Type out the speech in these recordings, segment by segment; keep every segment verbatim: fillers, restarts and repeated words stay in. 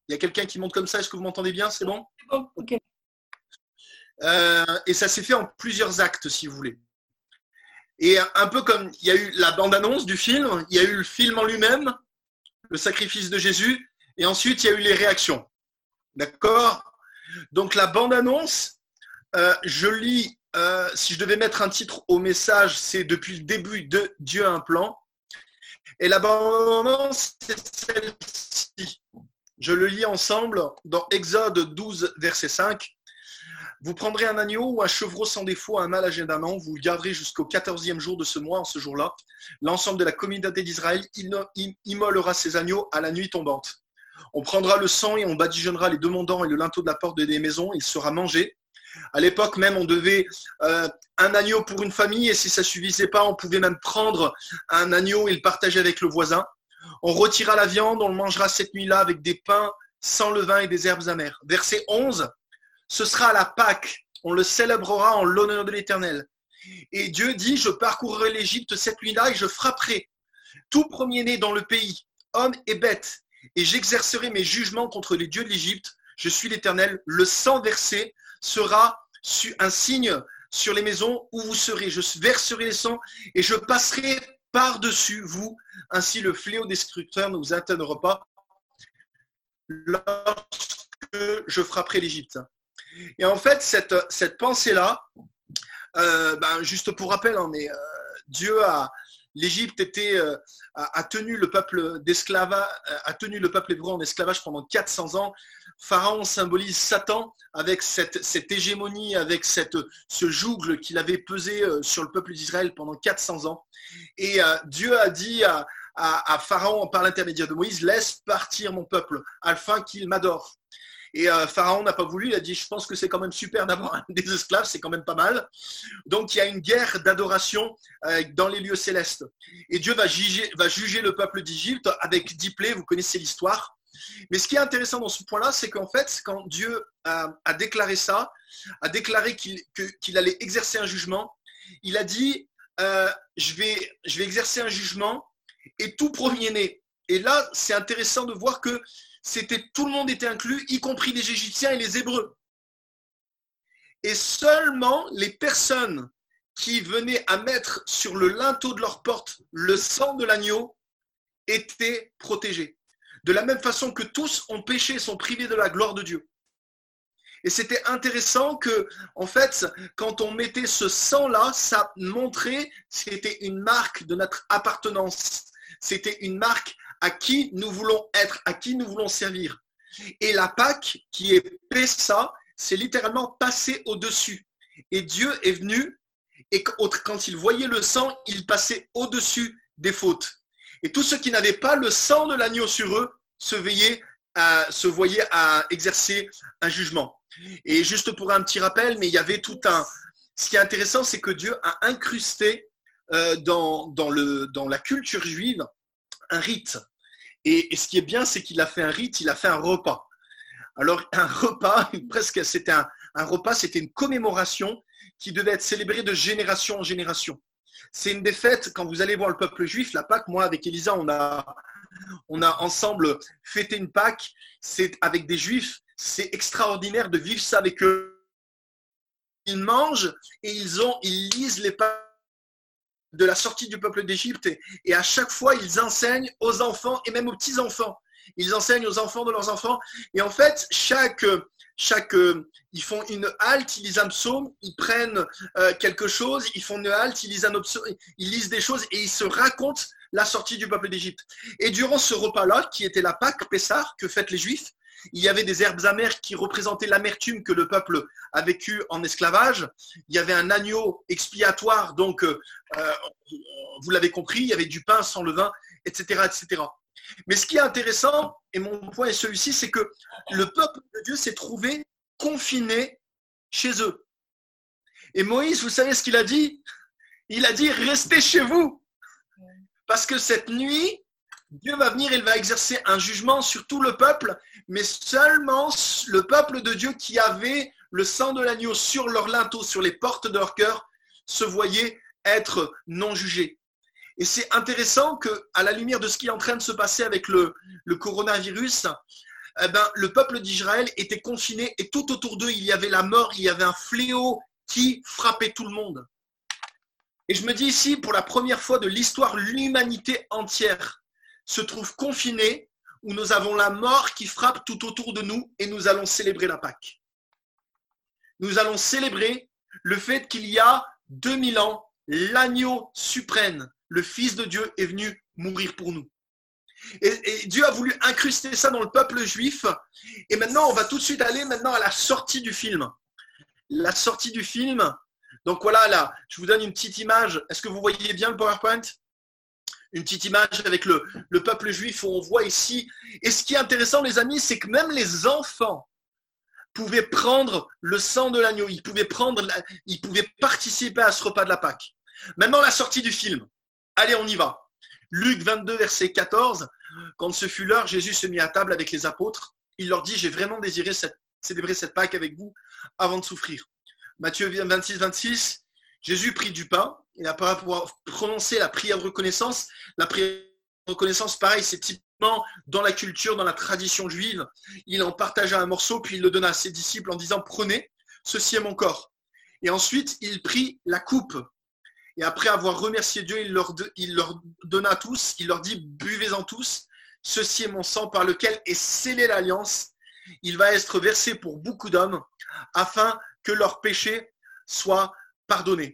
Il y a quelqu'un qui monte comme ça, est-ce que vous m'entendez bien? C'est bon? C'est bon, ok. Euh, et ça s'est fait en plusieurs actes, si vous voulez. Et un peu comme il y a eu la bande-annonce du film, il y a eu le film en lui-même, le sacrifice de Jésus, et ensuite il y a eu les réactions. D'accord? Donc la bande-annonce, euh, je lis, euh, si je devais mettre un titre au message, c'est depuis le début de Dieu a un plan. Et la bande-annonce, c'est celle-ci. Je le lis ensemble dans Exode douze, verset cinq. Vous prendrez un agneau ou un chevreau sans défaut, un mâle âgé d'un an, vous le garderez jusqu'au quatorzième jour de ce mois, en ce jour-là. L'ensemble de la communauté d'Israël immolera ces agneaux à la nuit tombante. On prendra le sang et on badigeonnera les deux mandants et le linteau de la porte des maisons, il sera mangé. À l'époque même, on devait euh, un agneau pour une famille, et si ça ne suffisait pas, on pouvait même prendre un agneau et le partager avec le voisin. On retirera la viande, on le mangera cette nuit-là avec des pains sans levain et des herbes amères. Verset onze. Ce sera à la Pâque, on le célébrera en l'honneur de l'Éternel. Et Dieu dit, je parcourrai l'Égypte cette nuit-là et je frapperai tout premier-né dans le pays, homme et bête, et j'exercerai mes jugements contre les dieux de l'Égypte. Je suis l'Éternel. Le sang versé sera un signe sur les maisons où vous serez. Je verserai les sangs et je passerai par-dessus vous. Ainsi, le fléau destructeur ne vous atteindra pas lorsque je frapperai l'Égypte. Et en fait, cette, cette pensée-là, euh, ben, juste pour rappel, hein, mais euh, Dieu a, l'Égypte était, euh, a, a tenu le peuple d'esclavage, a tenu le peuple hébreu en esclavage pendant quatre cents ans. Pharaon symbolise Satan avec cette, cette hégémonie, avec cette, ce joug qu'il avait pesé sur le peuple d'Israël pendant quatre cents ans. Et euh, Dieu a dit à, à, à Pharaon par l'intermédiaire de Moïse, laisse partir mon peuple afin qu'il m'adore. Et euh, Pharaon n'a pas voulu, il a dit, je pense que c'est quand même super d'avoir des esclaves, c'est quand même pas mal. Donc il y a une guerre d'adoration euh, dans les lieux célestes. Et Dieu va juger, va juger le peuple d'Égypte avec dix plaies, vous connaissez l'histoire. Mais ce qui est intéressant dans ce point-là, c'est qu'en fait, quand Dieu a, a déclaré ça, a déclaré qu'il, que, qu'il allait exercer un jugement, il a dit, euh, je vais, je vais exercer un jugement et tout premier-né. Et là, c'est intéressant de voir que c'était, tout le monde était inclus, y compris les Égyptiens et les Hébreux. Et seulement les personnes qui venaient à mettre sur le linteau de leur porte le sang de l'agneau étaient protégées. De la même façon que tous ont péché et sont privés de la gloire de Dieu. Et c'était intéressant que, en fait, quand on mettait ce sang-là, ça montrait, c'était une marque de notre appartenance. C'était une marque à qui nous voulons être, à qui nous voulons servir. Et la Pâque, qui est Pessa, c'est littéralement passé au-dessus. Et Dieu est venu, et quand il voyait le sang, il passait au-dessus des fautes. Et tous ceux qui n'avaient pas le sang de l'agneau sur eux se, veillaient à, se voyaient à exercer un jugement. Et juste pour un petit rappel, mais il y avait tout un... Ce qui est intéressant, c'est que Dieu a incrusté euh, dans, dans, le, dans la culture juive un rite. Et, et ce qui est bien, c'est qu'il a fait un rite, il a fait un repas. Alors, un repas, presque, c'était un, un repas, c'était une commémoration qui devait être célébrée de génération en génération. C'est une des fêtes, quand vous allez voir le peuple juif, la Pâque, moi avec Elisa, on a, on a ensemble fêté une Pâque, c'est avec des juifs, c'est extraordinaire de vivre ça avec eux. Ils mangent et ils, ont, ils lisent les pages de la sortie du peuple d'Égypte et, et à chaque fois, ils enseignent aux enfants et même aux petits-enfants. Ils enseignent aux enfants de leurs enfants. Et en fait, chaque... Chaque, euh, ils font une halte, ils lisent un psaume, ils prennent euh, quelque chose, ils font une halte, ils lisent un psaume, ils lisent des choses et ils se racontent la sortie du peuple d'Égypte. Et durant ce repas-là, qui était la Pâque, Pessah, que fêtent les Juifs, il y avait des herbes amères qui représentaient l'amertume que le peuple a vécu en esclavage. Il y avait un agneau expiatoire, donc euh, vous l'avez compris, il y avait du pain sans levain, et cetera, et cetera. Mais ce qui est intéressant, et mon point est celui-ci, c'est que le peuple de Dieu s'est trouvé confiné chez eux. Et Moïse, vous savez ce qu'il a dit? Il a dit, restez chez vous. Parce que cette nuit, Dieu va venir, il va exercer un jugement sur tout le peuple, mais seulement le peuple de Dieu qui avait le sang de l'agneau sur leur linteau, sur les portes de leur cœur, se voyait être non jugé. Et c'est intéressant qu'à la lumière de ce qui est en train de se passer avec le, le coronavirus, eh ben, le peuple d'Israël était confiné et tout autour d'eux, il y avait la mort, il y avait un fléau qui frappait tout le monde. Et je me dis ici, pour la première fois de l'histoire, l'humanité entière se trouve confinée, où nous avons la mort qui frappe tout autour de nous et nous allons célébrer la Pâque. Nous allons célébrer le fait qu'il y a deux mille ans, l'agneau suprême, le Fils de Dieu, est venu mourir pour nous. Et, et Dieu a voulu incruster ça dans le peuple juif. Et maintenant, on va tout de suite aller maintenant à la sortie du film. La sortie du film. Donc voilà, là, je vous donne une petite image. Est-ce que vous voyez bien le PowerPoint ? Une petite image avec le, le peuple juif où on voit ici. Et ce qui est intéressant, les amis, c'est que même les enfants pouvaient prendre le sang de l'agneau. Ils pouvaient prendre, la, ils pouvaient participer à ce repas de la Pâque. Maintenant, la sortie du film. Allez, on y va. Luc vingt-deux, verset quatorze. Quand ce fut l'heure, Jésus se mit à table avec les apôtres. Il leur dit, j'ai vraiment désiré cette, célébrer cette Pâque avec vous avant de souffrir. Matthieu vingt-six, vingt-six. Jésus prit du pain. Et après pouvoir prononcer la prière de reconnaissance, la prière de reconnaissance, pareil, c'est typiquement dans la culture, dans la tradition juive. Il en partagea un morceau, puis il le donna à ses disciples en disant, prenez, ceci est mon corps. Et ensuite, il prit la coupe. Et après avoir remercié Dieu, il leur, il leur donna à tous, il leur dit, buvez-en tous, ceci est mon sang par lequel est scellée l'alliance. Il va être versé pour beaucoup d'hommes, afin que leurs péchés soient pardonnés.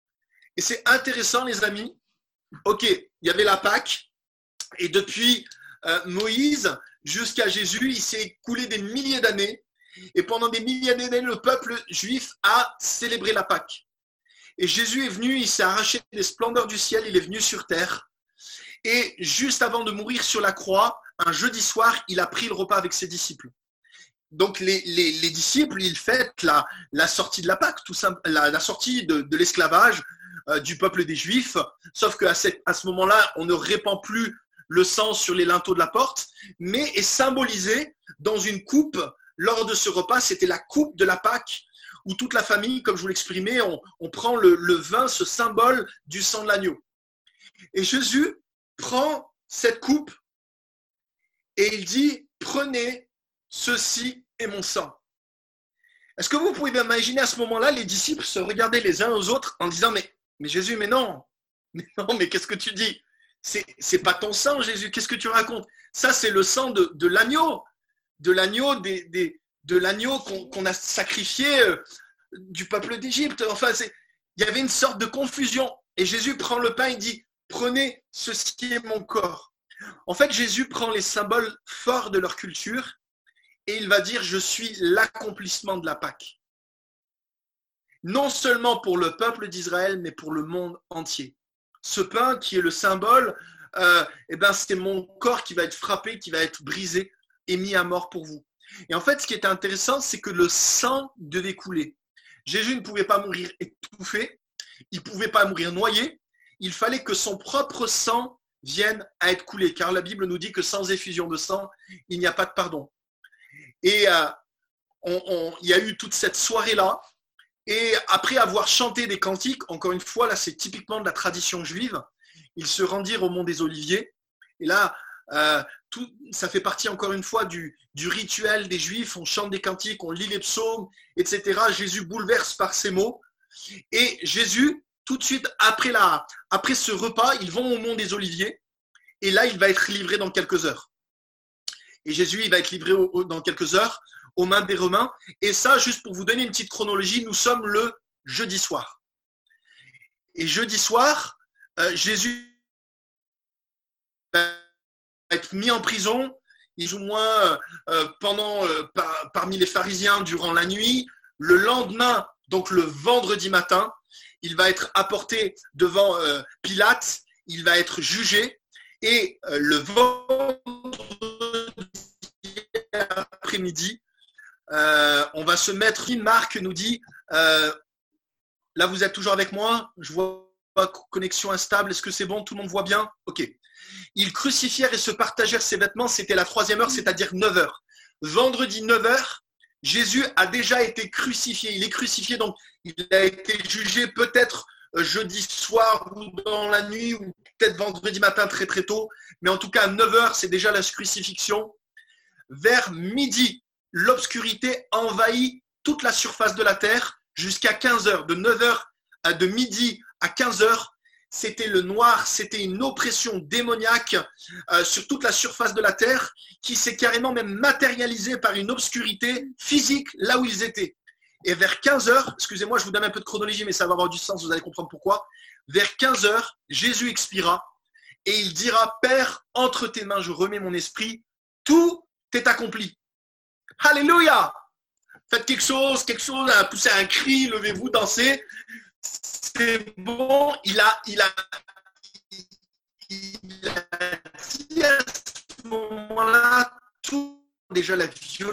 Et c'est intéressant, les amis. Ok, il y avait la Pâque. Et depuis euh, Moïse jusqu'à Jésus, il s'est écoulé des milliers d'années. Et pendant des milliers d'années, le peuple juif a célébré la Pâque. Et Jésus est venu, il s'est arraché des splendeurs du ciel, il est venu sur terre. Et juste avant de mourir sur la croix, un jeudi soir, il a pris le repas avec ses disciples. Donc les, les, les disciples, ils fêtent la, la sortie de la Pâque, tout simple, la, la sortie de, de l'esclavage, du peuple des Juifs, sauf qu'à ce, à ce moment-là, on ne répand plus le sang sur les linteaux de la porte, mais est symbolisé dans une coupe. Lors de ce repas, c'était la coupe de la Pâque, où toute la famille, comme je vous l'exprimais, on, on prend le, le vin, ce symbole du sang de l'agneau. Et Jésus prend cette coupe et il dit, prenez, ceci est mon sang. Est-ce que vous pouvez imaginer à ce moment-là, les disciples se regarder les uns aux autres en disant, mais Mais Jésus, mais non, mais non, mais qu'est-ce que tu dis? C'est, c'est pas ton sang, Jésus, qu'est-ce que tu racontes? Ça, c'est le sang de, de l'agneau, de l'agneau, des, des, de l'agneau qu'on, qu'on a sacrifié euh, du peuple d'Égypte. Enfin, c'est, il y avait une sorte de confusion. Et Jésus prend le pain et dit, prenez, ceci est mon corps. En fait, Jésus prend les symboles forts de leur culture et il va dire, je suis l'accomplissement de la Pâque. Non seulement pour le peuple d'Israël, mais pour le monde entier. Ce pain qui est le symbole, euh, eh ben, c'est mon corps qui va être frappé, qui va être brisé et mis à mort pour vous. Et en fait, ce qui est intéressant, c'est que le sang devait couler. Jésus ne pouvait pas mourir étouffé, il ne pouvait pas mourir noyé, il fallait que son propre sang vienne à être coulé, car la Bible nous dit que sans effusion de sang, il n'y a pas de pardon. Et euh, on, on, il y a eu toute cette soirée-là. Et après avoir chanté des cantiques, encore une fois, là c'est typiquement de la tradition juive, ils se rendirent au mont des Oliviers. Et là, euh, tout, ça fait partie encore une fois du, du rituel des Juifs. On chante des cantiques, on lit les psaumes, et cetera. Jésus bouleverse par ces mots. Et Jésus, tout de suite après, la, après ce repas, ils vont au mont des Oliviers. Et là, il va être livré dans quelques heures. Et Jésus, il va être livré au, au, dans quelques heures aux mains des Romains. Et ça, juste pour vous donner une petite chronologie, nous sommes le jeudi soir. Et jeudi soir, euh, Jésus va être mis en prison, il ou moins euh, pendant, euh, par, parmi les pharisiens durant la nuit. Le lendemain, donc le vendredi matin, il va être apporté devant euh, Pilate, il va être jugé. Et euh, le vendredi après-midi, Euh, on va se mettre, Marc nous dit, euh, là vous êtes toujours avec moi, je vois pas connexion instable, est-ce que c'est bon, tout le monde voit bien? Ok. Ils crucifièrent et se partagèrent ses vêtements, c'était la troisième heure, c'est-à-dire neuf heures. Vendredi neuf heures, Jésus a déjà été crucifié, il est crucifié, donc il a été jugé peut-être jeudi soir ou dans la nuit, ou peut-être vendredi matin très très tôt, mais en tout cas à neuf heures, c'est déjà la crucifixion. vers midi, l'obscurité envahit toute la surface de la terre jusqu'à quinze heures. De neuf heures à de midi à quinze heures, c'était le noir, c'était une oppression démoniaque euh, sur toute la surface de la terre qui s'est carrément même matérialisée par une obscurité physique là où ils étaient. Et vers quinze heures, excusez-moi, je vous donne un peu de chronologie, mais ça va avoir du sens, vous allez comprendre pourquoi. Vers quinze heures, Jésus expira et il dira, Père, entre tes mains, je remets mon esprit, tout est accompli. Alléluia! Faites quelque chose, quelque chose, poussez un cri, levez-vous, dansez. C'est bon, il a, il a, il a dit à ce moment-là tout, déjà la,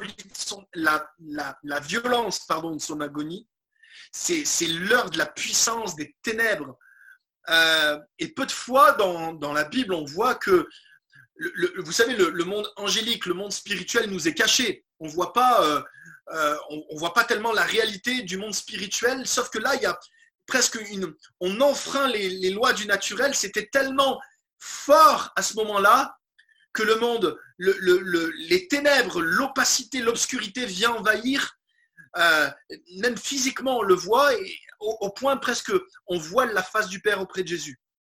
la, la, la violence pardon, de son agonie, c'est, c'est l'heure de la puissance des ténèbres. Euh, et peu de fois dans, dans la Bible, on voit que, le, le, vous savez, le, le monde angélique, le monde spirituel nous est caché. On voit pas, euh, euh, on, on voit pas tellement la réalité du monde spirituel, sauf que là, il y a presque une, on enfreint les, les lois du naturel. C'était tellement fort à ce moment-là que le monde, le, le, le, les ténèbres, l'opacité, l'obscurité vient envahir. Euh, même physiquement, on le voit, et au, au point presque, on voit la face du Père auprès de Jésus.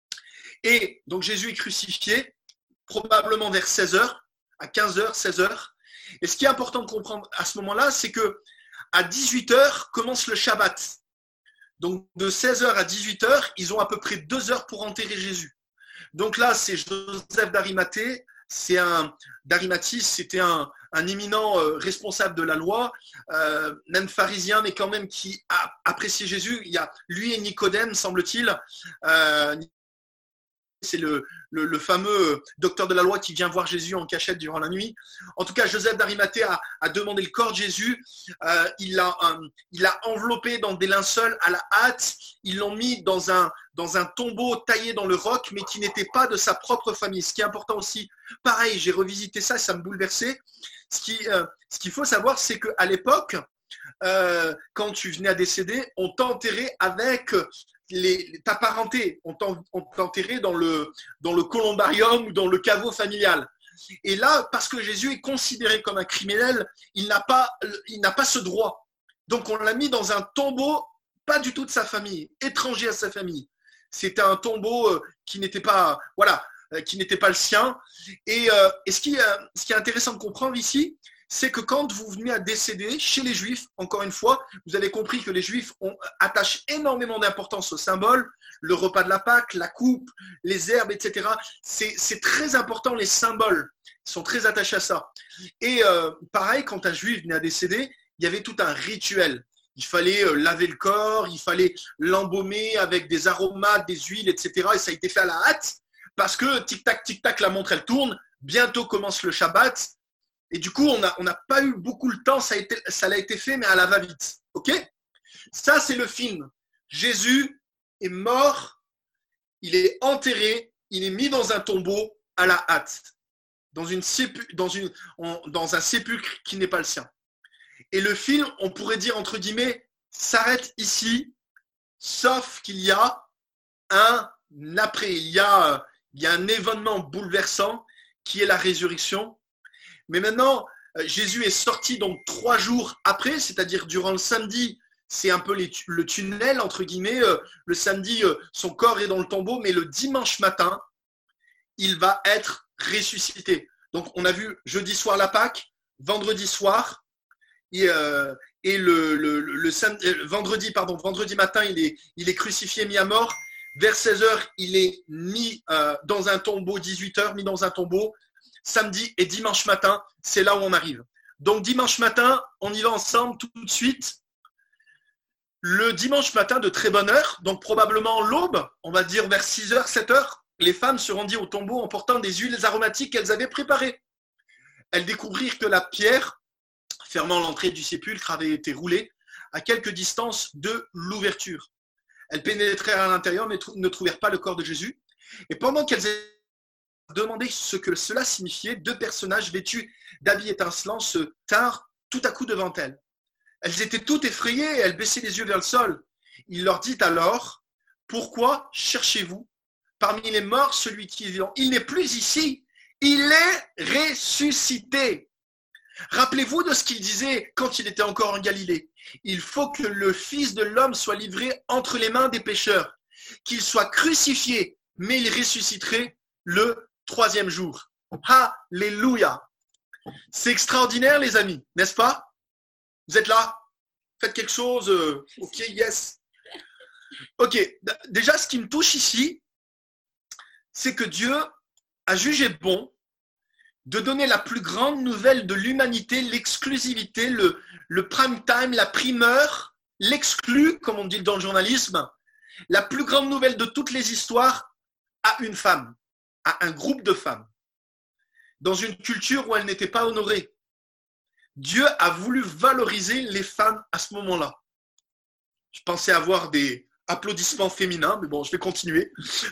Et donc Jésus est crucifié, probablement vers seize heures, à quinze heures, seize heures. Et ce qui est important de comprendre à ce moment-là, c'est que à dix-huit heures commence le Shabbat. Donc, de seize heures à dix-huit heures, ils ont à peu près deux heures pour enterrer Jésus. Donc là, c'est Joseph d'Arimathée. C'est un, d'Arimathie, c'était un, un éminent euh, responsable de la loi, euh, même pharisien, mais quand même qui a apprécié Jésus. Il y a lui et Nicodème, semble-t-il. Euh, c'est le, le, le fameux docteur de la loi qui vient voir Jésus en cachette durant la nuit. En tout cas, Joseph d'Arimathée a, a demandé le corps de Jésus. Euh, il l'a um, il l'a enveloppé dans des linceuls à la hâte. Ils l'ont mis dans un, dans un tombeau taillé dans le roc, mais qui n'était pas de sa propre famille. Ce qui est important aussi, pareil, j'ai revisité ça et ça me bouleversait. Ce qui, euh, ce qu'il faut savoir, c'est qu'à l'époque, euh, quand tu venais à décéder, on t'enterrait avec les, ta parenté, on t'enterrait dans le, dans le columbarium ou dans le caveau familial. Et là, parce que Jésus est considéré comme un criminel, il n'a pas, il n'a pas ce droit. Donc on l'a mis dans un tombeau, pas du tout de sa famille, étranger à sa famille. C'était un tombeau qui n'était pas, voilà, qui n'était pas le sien. Et, euh, et ce, qui, euh, ce qui est intéressant de comprendre ici, c'est que quand vous venez à décéder chez les Juifs, encore une fois, vous avez compris que les Juifs ont, attachent énormément d'importance aux symboles, le repas de la Pâque, la coupe, les herbes, et cetera. C'est, c'est très important, les symboles. Ils sont très attachés à ça. Et euh, pareil, quand un Juif venait à décéder, il y avait tout un rituel. Il fallait euh, laver le corps, il fallait l'embaumer avec des aromates, des huiles, et cetera. Et ça a été fait à la hâte parce que tic-tac, tic-tac, la montre, elle tourne. Bientôt commence le Shabbat. Et du coup, on n'a on a pas eu beaucoup le temps, ça a, été, ça a été fait, mais à la va-vite. OK? Ça, c'est le film. Jésus est mort, il est enterré, il est mis dans un tombeau à la hâte, dans, une sépu, dans, une, on, dans un sépulcre qui n'est pas le sien. Et le film, on pourrait dire, entre guillemets, s'arrête ici, sauf qu'il y a un après. Il y a, il y a un événement bouleversant qui est la résurrection. Mais maintenant, Jésus est sorti donc trois jours après, c'est-à-dire durant le samedi, c'est un peu les, le tunnel, entre guillemets. Le samedi, son corps est dans le tombeau, mais le dimanche matin, il va être ressuscité. Donc, on a vu jeudi soir la Pâque, vendredi soir, et, euh, et le, le, le, le samedi, vendredi, pardon, vendredi matin, il est, il est crucifié, mis à mort. Vers seize heures, il est mis euh, dans un tombeau, dix-huit heures, mis dans un tombeau. Samedi et dimanche matin, c'est là où on arrive. Donc dimanche matin, on y va ensemble tout de suite. Le dimanche matin de très bonne heure, donc probablement l'aube, on va dire vers six heures, sept heures, les femmes se rendirent au tombeau en portant des huiles aromatiques qu'elles avaient préparées. Elles découvrirent que la pierre fermant l'entrée du sépulcre avait été roulée à quelque distance de l'ouverture. Elles pénétrèrent à l'intérieur mais ne trouvèrent pas le corps de Jésus. Et pendant qu'elles demandé ce que cela signifiait, deux personnages vêtus d'habits étincelants se tinrent tout à coup devant elles. Elles étaient toutes effrayées et elles baissaient les yeux vers le sol. Il leur dit alors, « Pourquoi cherchez-vous parmi les morts celui qui est vivant? Il n'est plus ici, il est ressuscité. Rappelez-vous de ce qu'il disait quand il était encore en Galilée. Il faut que le Fils de l'homme soit livré entre les mains des pécheurs, qu'il soit crucifié, mais il ressusciterait le troisième jour. Alléluia. C'est extraordinaire, les amis, n'est-ce pas? Vous êtes là? Faites quelque chose? euh, Ok, yes. Ok, déjà, ce qui me touche ici, c'est que Dieu a jugé bon de donner la plus grande nouvelle de l'humanité, l'exclusivité, le, le prime time, la primeur, l'exclu, comme on dit dans le journalisme, la plus grande nouvelle de toutes les histoires à une femme, à un groupe de femmes, dans une culture où elles n'étaient pas honorées. Dieu a voulu valoriser les femmes à ce moment-là. Je pensais avoir des applaudissements féminins, mais bon, je vais continuer.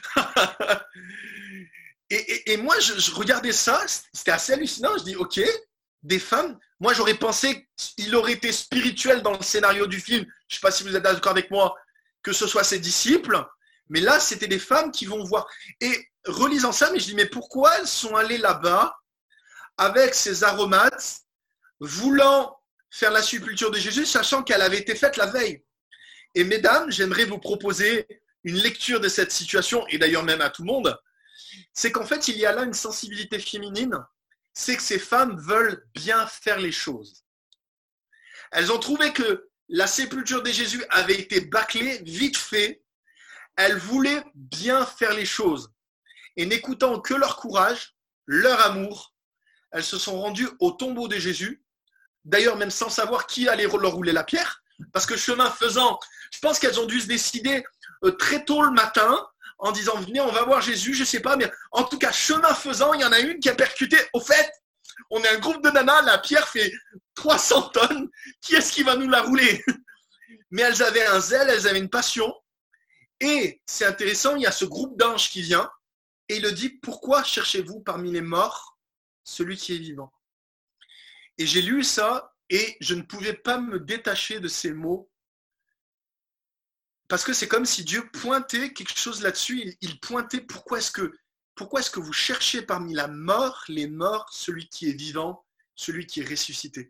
Et, et, et moi, je, je regardais ça, c'était assez hallucinant. Je dis, ok, des femmes. Moi, j'aurais pensé qu'il aurait été spirituel dans le scénario du film. Je ne sais pas si vous êtes d'accord avec moi, que ce soit ses disciples. Mais là, c'était des femmes qui vont voir. Et relisant ça, mais je dis, mais pourquoi elles sont allées là-bas avec ces aromates, voulant faire la sépulture de Jésus, sachant qu'elle avait été faite la veille? Et mesdames, j'aimerais vous proposer une lecture de cette situation, et d'ailleurs même à tout le monde. C'est qu'en fait, il y a là une sensibilité féminine, c'est que ces femmes veulent bien faire les choses. Elles ont trouvé que la sépulture de Jésus avait été bâclée, vite fait. Elles voulaient bien faire les choses. Et n'écoutant que leur courage, leur amour, elles se sont rendues au tombeau de Jésus, d'ailleurs même sans savoir qui allait leur rouler la pierre, parce que chemin faisant, je pense qu'elles ont dû se décider très tôt le matin, en disant, venez, on va voir Jésus, je ne sais pas, mais en tout cas, chemin faisant, il y en a une qui a percuté. Au fait, on est un groupe de nanas, la pierre fait trois cents tonnes, qui est-ce qui va nous la rouler? Mais elles avaient un zèle, elles avaient une passion, et c'est intéressant, il y a ce groupe d'anges qui vient, et il le dit, pourquoi cherchez-vous parmi les morts celui qui est vivant? Et j'ai lu ça, et je ne pouvais pas me détacher de ces mots, parce que c'est comme si Dieu pointait quelque chose là-dessus. Il, il pointait pourquoi est-ce que, pourquoi est-ce que vous cherchez parmi la mort, les morts, celui qui est vivant, celui qui est ressuscité.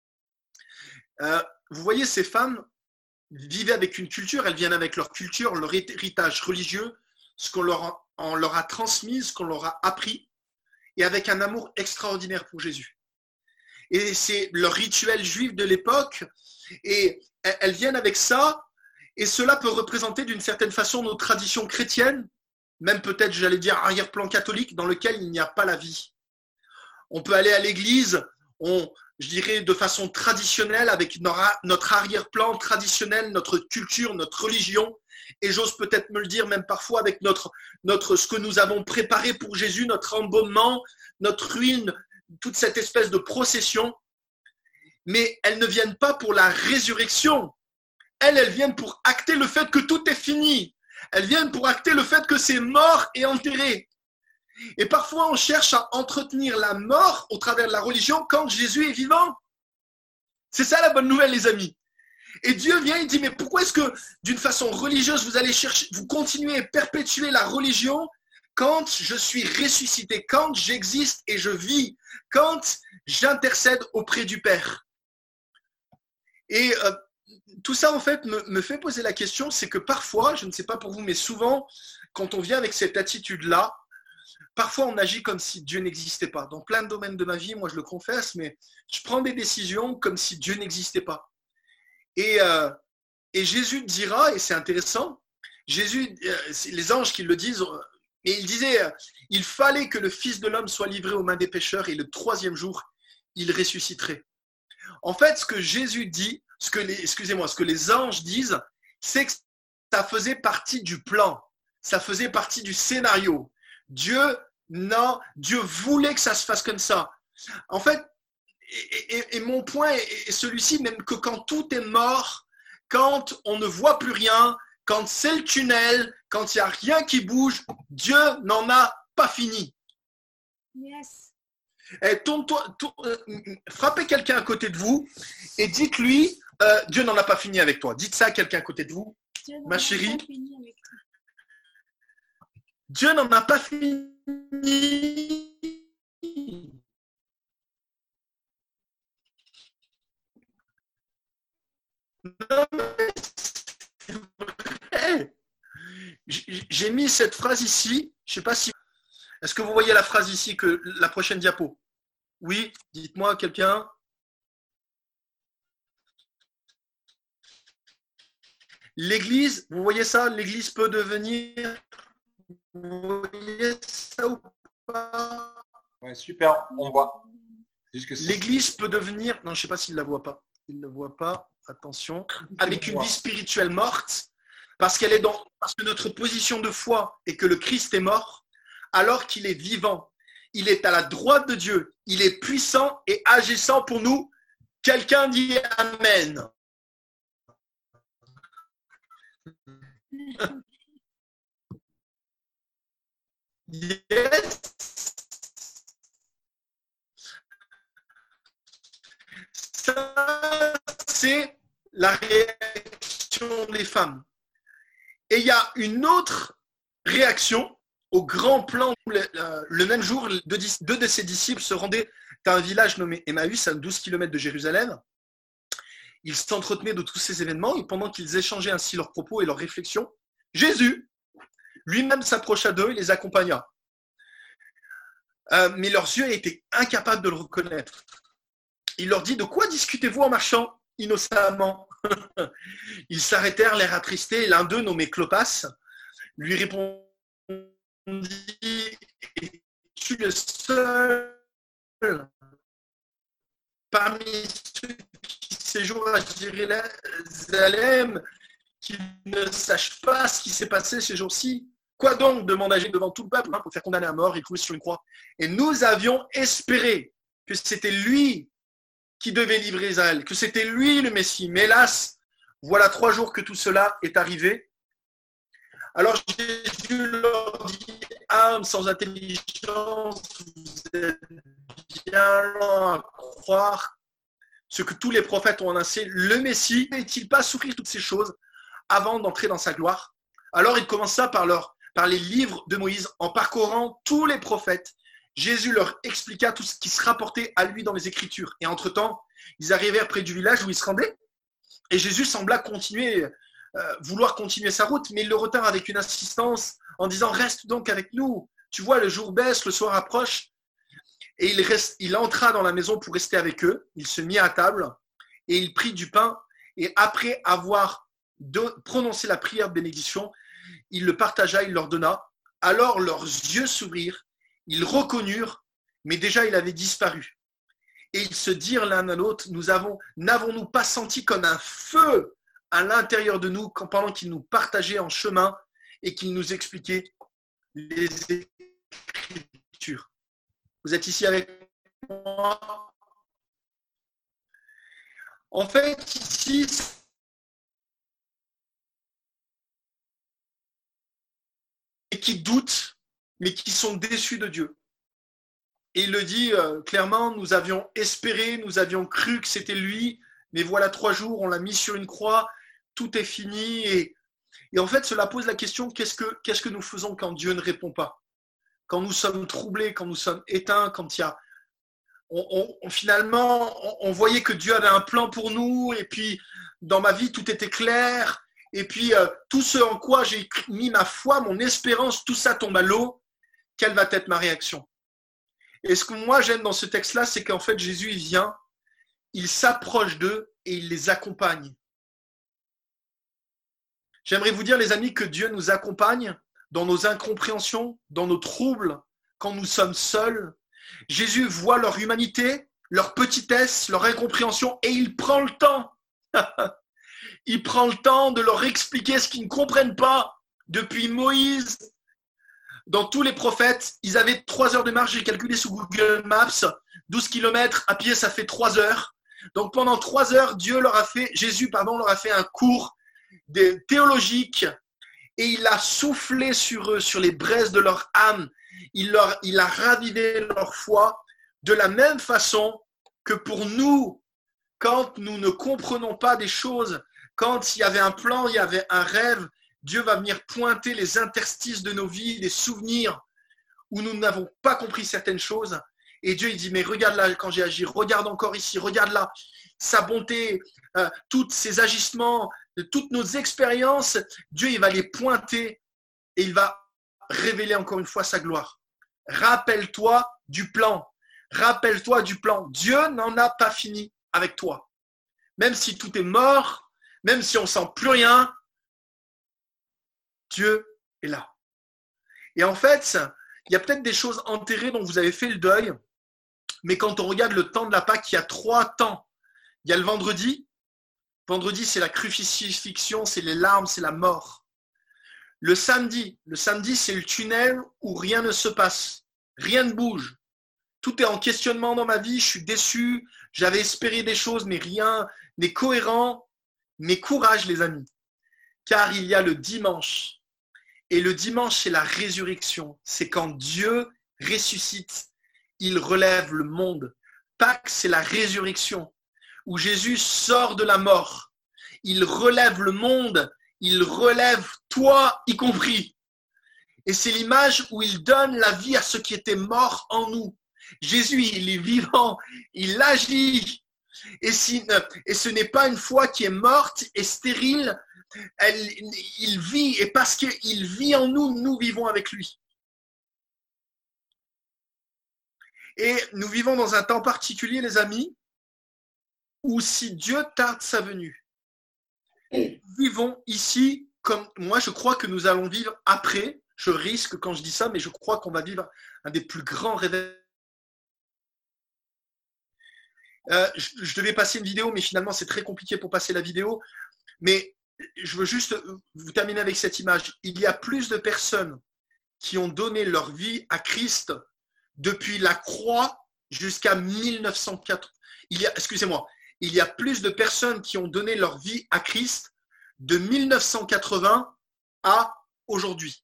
Euh, vous voyez, ces femmes vivaient avec une culture, elles viennent avec leur culture, leur héritage religieux, ce qu'on leur, on leur a transmis, ce qu'on leur a appris, et avec un amour extraordinaire pour Jésus. Et c'est leur rituel juif de l'époque, et elles viennent avec ça. Et cela peut représenter d'une certaine façon nos traditions chrétiennes, même peut-être, j'allais dire, arrière-plan catholique, dans lequel il n'y a pas la vie. On peut aller à l'église, on, je dirais, de façon traditionnelle, avec notre arrière-plan traditionnel, notre culture, notre religion, et j'ose peut-être me le dire même parfois avec notre, notre, ce que nous avons préparé pour Jésus, notre embaumement, notre ruine, toute cette espèce de procession. Mais elles ne viennent pas pour la résurrection. Elles, elles viennent pour acter le fait que tout est fini. Elles viennent pour acter le fait que c'est mort et enterré. Et parfois, on cherche à entretenir la mort au travers de la religion quand Jésus est vivant. C'est ça la bonne nouvelle, les amis. Et Dieu vient, il dit, mais pourquoi est-ce que d'une façon religieuse, vous allez chercher, vous continuez à perpétuer la religion quand je suis ressuscité, quand j'existe et je vis, quand j'intercède auprès du Père? Et euh, tout ça, en fait, me, me fait poser la question, c'est que parfois, je ne sais pas pour vous, mais souvent, quand on vient avec cette attitude-là, parfois on agit comme si Dieu n'existait pas. Dans plein de domaines de ma vie, moi je le confesse, mais je prends des décisions comme si Dieu n'existait pas. Et, euh, et Jésus dira, et c'est intéressant, Jésus, euh, c'est les anges qui le disent, et il disait, euh, il fallait que le Fils de l'homme soit livré aux mains des pécheurs et le troisième jour, il ressusciterait. En fait, ce que Jésus dit, ce que les, excusez-moi, ce que les anges disent, c'est que ça faisait partie du plan, ça faisait partie du scénario. Dieu, non, Dieu voulait que ça se fasse comme ça. En fait, et, et, et mon point est, est celui-ci, même que quand tout est mort, quand on ne voit plus rien, quand c'est le tunnel, quand il n'y a rien qui bouge, Dieu n'en a pas fini. Yes. Et tourne-toi, tourne, euh, frappez quelqu'un à côté de vous et dites-lui, euh, Dieu n'en a pas fini avec toi. Dites ça à quelqu'un à côté de vous, ma chérie. Dieu n'en a pas fini. Non, mais c'est vrai. J'ai mis cette phrase ici. Je ne sais pas si... Est-ce que vous voyez la phrase ici, que la prochaine diapo? Oui, dites-moi quelqu'un. L'Église, vous voyez ça? L'Église peut devenir... Vous voyez ça ou pas? Ouais, super, on voit. L'Église peut devenir... Non, je ne sais pas s'il ne la voit pas. Il ne la voit pas. Attention. Avec une vie spirituelle morte, parce qu'elle est dans... parce que notre position de foi est que le Christ est mort, alors qu'il est vivant. Il est à la droite de Dieu. Il est puissant et agissant pour nous. Quelqu'un dit Amen. Yes. Ça, c'est la réaction des femmes. Et il y a une autre réaction au grand plan. Le, le même jour, deux, deux de ses disciples se rendaient à un village nommé Emmaüs, à douze kilomètres de Jérusalem. Ils s'entretenaient de tous ces événements et pendant qu'ils échangeaient ainsi leurs propos et leurs réflexions, Jésus lui-même s'approcha d'eux et les accompagna. Euh, mais leurs yeux étaient incapables de le reconnaître. Il leur dit, de quoi discutez-vous en marchant innocemment? Ils s'arrêtèrent, l'air attristé, et l'un d'eux, nommé Clopas, lui répondit, es-tu le seul parmi ceux qui séjournent à Jérusalem qui ne sachent pas ce qui s'est passé ces jours-ci? Quoi donc, demanda Jésus devant tout le peuple, hein, pour faire condamner à mort et clouer sur une croix. Et nous avions espéré que c'était lui qui devait livrer Israël, que c'était lui le Messie. Mais hélas, voilà trois jours que tout cela est arrivé. Alors Jésus leur dit, âme sans intelligence, vous êtes bien lents à croire ce que tous les prophètes ont annoncé. Le Messie n'est-il pas souffrir toutes ces choses avant d'entrer dans sa gloire? Alors il commença par, leur, par les livres de Moïse, en parcourant tous les prophètes. Jésus leur expliqua tout ce qui se rapportait à lui dans les Écritures. Et entre-temps, ils arrivèrent près du village où ils se rendaient. Et Jésus sembla continuer, euh, vouloir continuer sa route, mais il le retint avec une insistance en disant « Reste donc avec nous. Tu vois, le jour baisse, le soir approche. » Et il, reste, il entra dans la maison pour rester avec eux. Il se mit à table et il prit du pain. Et après avoir de, prononcé la prière de bénédiction, il le partagea, il leur donna. Alors leurs yeux s'ouvrirent. Ils reconnurent, mais déjà il avait disparu. Et ils se dirent l'un à l'autre, nous avons, n'avons-nous pas senti comme un feu à l'intérieur de nous pendant qu'il nous partageait en chemin et qu'il nous expliquait les Écritures. Vous êtes ici avec moi? En fait, ici, et qui doutent, mais qui sont déçus de Dieu. Et il le dit euh, clairement, nous avions espéré, nous avions cru que c'était lui, mais voilà trois jours, on l'a mis sur une croix, tout est fini. Et, et en fait, cela pose la question, qu'est-ce que, qu'est-ce que nous faisons quand Dieu ne répond pas? Quand nous sommes troublés, quand nous sommes éteints, quand il y a... On, on, finalement, on, on voyait que Dieu avait un plan pour nous, et puis dans ma vie, tout était clair, et puis euh, tout ce en quoi j'ai mis ma foi, mon espérance, tout ça tombe à l'eau. Quelle va être ma réaction? Et ce que moi j'aime dans ce texte-là, c'est qu'en fait Jésus il vient, il s'approche d'eux et il les accompagne. J'aimerais vous dire les amis que Dieu nous accompagne dans nos incompréhensions, dans nos troubles, quand nous sommes seuls. Jésus voit leur humanité, leur petitesse, leur incompréhension et il prend le temps. Il prend le temps de leur expliquer ce qu'ils ne comprennent pas. Depuis Moïse, dans tous les prophètes, ils avaient trois heures de marche, j'ai calculé sous Google Maps, douze kilomètres, à pied ça fait trois heures. Donc pendant trois heures, Dieu leur a fait, Jésus pardon, leur a fait un cours de, théologique et il a soufflé sur eux, sur les braises de leur âme. Il, leur, il a ravivé leur foi de la même façon que pour nous, quand nous ne comprenons pas des choses, quand il y avait un plan, il y avait un rêve, Dieu va venir pointer les interstices de nos vies, des souvenirs où nous n'avons pas compris certaines choses. Et Dieu, il dit, mais regarde là quand j'ai agi, regarde encore ici, regarde là, sa bonté, euh, tous ses agissements, toutes nos expériences, Dieu, il va les pointer et il va révéler encore une fois sa gloire. Rappelle-toi du plan. Rappelle-toi du plan. Dieu n'en a pas fini avec toi. Même si tout est mort, même si on ne sent plus rien, Dieu est là. Et en fait, il y a peut-être des choses enterrées dont vous avez fait le deuil, mais quand on regarde le temps de la Pâque, il y a trois temps. Il y a le vendredi. Vendredi, c'est la crucifixion, c'est les larmes, c'est la mort. Le samedi, le samedi, c'est le tunnel où rien ne se passe. Rien ne bouge. Tout est en questionnement dans ma vie, je suis déçu, j'avais espéré des choses, mais rien n'est cohérent. Mais courage, les amis, car il y a le dimanche. Et le dimanche, c'est la résurrection. C'est quand Dieu ressuscite, il relève le monde. Pâques, c'est la résurrection, où Jésus sort de la mort. Il relève le monde, il relève toi y compris. Et c'est l'image où il donne la vie à ceux qui étaient morts en nous. Jésus, il est vivant, il agit. Et, si, et ce n'est pas une foi qui est morte et stérile, elle, il vit, et parce qu'il vit en nous, nous vivons avec lui. Et nous vivons dans un temps particulier, les amis, où si Dieu tarde sa venue, nous vivons ici comme moi, je crois que nous allons vivre après. Je risque quand je dis ça, mais je crois qu'on va vivre un des plus grands réveils. Euh, je, je devais passer une vidéo, mais finalement, c'est très compliqué pour passer la vidéo. Mais je veux juste vous terminer avec cette image. Il y a plus de personnes qui ont donné leur vie à Christ depuis la croix jusqu'à mille neuf cent quatre. Il y a, excusez-moi, il y a plus de personnes qui ont donné leur vie à Christ de mille neuf cent quatre-vingts à aujourd'hui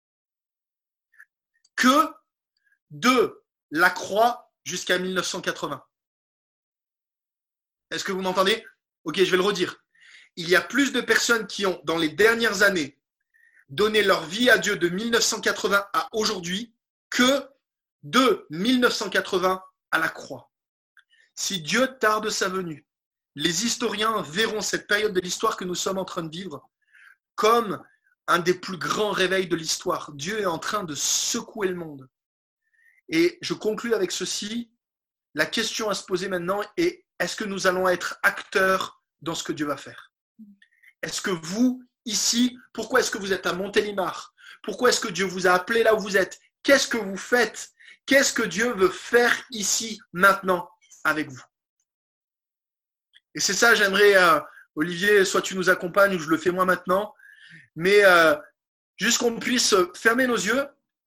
que de la croix jusqu'à mille neuf cent quatre-vingts. Est-ce que vous m'entendez? Ok, je vais le redire. Il y a plus de personnes qui ont, dans les dernières années, donné leur vie à Dieu de mille neuf cent quatre-vingts à aujourd'hui que de mille neuf cent quatre-vingts à la croix. Si Dieu tarde sa venue, les historiens verront cette période de l'histoire que nous sommes en train de vivre comme un des plus grands réveils de l'histoire. Dieu est en train de secouer le monde. Et je conclus avec ceci. La question à se poser maintenant est: est-ce que nous allons être acteurs dans ce que Dieu va faire? Est-ce que vous, ici, pourquoi est-ce que vous êtes à Montélimar? Pourquoi est-ce que Dieu vous a appelé là où vous êtes? Qu'est-ce que vous faites? Qu'est-ce que Dieu veut faire ici, maintenant, avec vous? Et c'est ça, j'aimerais, euh, Olivier, soit tu nous accompagnes ou je le fais moi maintenant, mais euh, juste qu'on puisse fermer nos yeux